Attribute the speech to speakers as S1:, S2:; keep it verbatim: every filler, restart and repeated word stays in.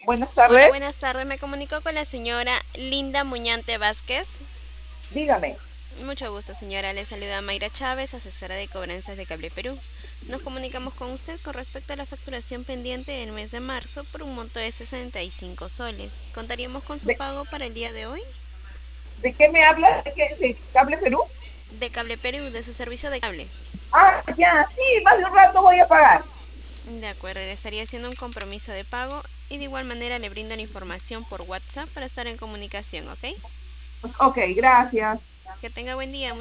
S1: Buenas
S2: Hola,
S1: tardes,
S2: buenas tardes. Me comunico con la señora Linda Muñante Vázquez.
S1: dígame.
S2: Mucho gusto, señora. Le saluda Mayra Chávez, asesora de cobranzas de Cable Perú. Nos comunicamos con usted con respecto a la facturación pendiente del mes de marzo por un monto de sesenta y cinco soles. ¿Contaríamos con su
S1: ¿De,
S2: pago para el día de hoy?
S1: de qué me habla? ¿De, qué, de Cable Perú?
S2: De Cable Perú, de su servicio de cable.
S1: Ah, ya, sí, más de un rato voy a pagar.
S2: De acuerdo, le estaría haciendo un compromiso de pago y de igual manera le brindo la información por WhatsApp para estar en comunicación, ¿ok?
S1: Ok, gracias.
S2: Que tenga buen día.